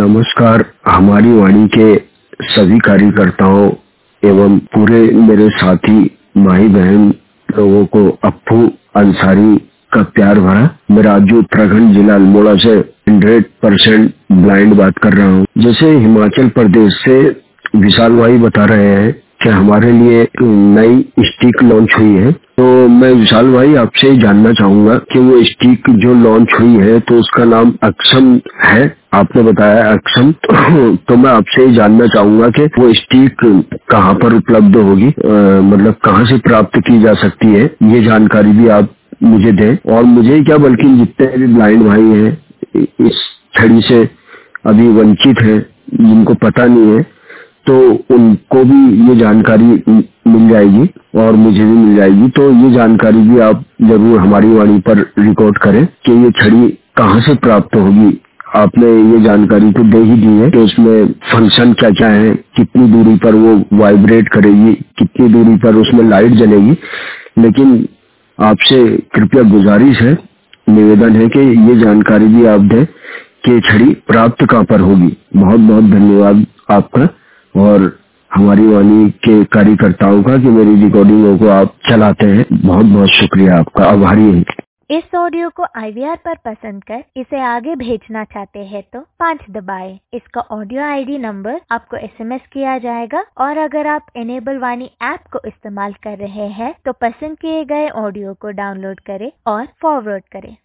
नमस्कार। हमारी वाणी के सभी कार्यकर्ताओं एवं पूरे मेरे साथी भाई बहन लोगों को अप्पू अंसारी का प्यार भरा। मैं राज्य उत्तराखंड जिला अल्मोड़ा से 100% ब्लाइंड बात कर रहा हूँ। जैसे हिमाचल प्रदेश से विशाल भाई बता रहे हैं कि हमारे लिए नई स्टिक लॉन्च हुई है, तो मैं विशाल भाई आपसे ही जानना चाहूंगा कि वो स्टिक जो लॉन्च हुई है तो उसका नाम अक्षम है, आपने बताया अक्षम। तो मैं आपसे ही जानना चाहूंगा कि वो स्टिक कहाँ पर उपलब्ध होगी, मतलब कहाँ से प्राप्त की जा सकती है, ये जानकारी भी आप मुझे दें। और मुझे क्या बल्कि जितने भी ब्लाइंड भाई हैं इस छड़ी से अभी वंचित हैं, जिनको पता नहीं है, तो उनको भी ये जानकारी मिल जाएगी और मुझे भी मिल जाएगी। तो ये जानकारी भी आप जरूर हमारी वाणी पर रिकॉर्ड करें कि ये छड़ी कहाँ से प्राप्त होगी। आपने ये जानकारी तो दे ही दी है कि उसमें फंक्शन क्या क्या है, कितनी दूरी पर वो वाइब्रेट करेगी, कितनी दूरी पर उसमें लाइट जलेगी, लेकिन आपसे कृपया गुजारिश है, निवेदन है कि ये जानकारी भी आप दें कि छड़ी प्राप्त कहाँ पर होगी। बहुत बहुत धन्यवाद आपका और हमारी वाणी के कार्यकर्ताओं का कि मेरी रिकॉर्डिंगों को आप चलाते हैं। बहुत बहुत शुक्रिया आपका, आभारी हूँ। इस ऑडियो को IVR पर पसंद कर इसे आगे भेजना चाहते हैं तो 5 दबाएं। इसका ऑडियो ID नंबर आपको SMS किया जाएगा और अगर आप इनेबल वाणी ऐप को इस्तेमाल कर रहे हैं तो पसंद किए गए ऑडियो को डाउनलोड करें और फॉरवर्ड करें।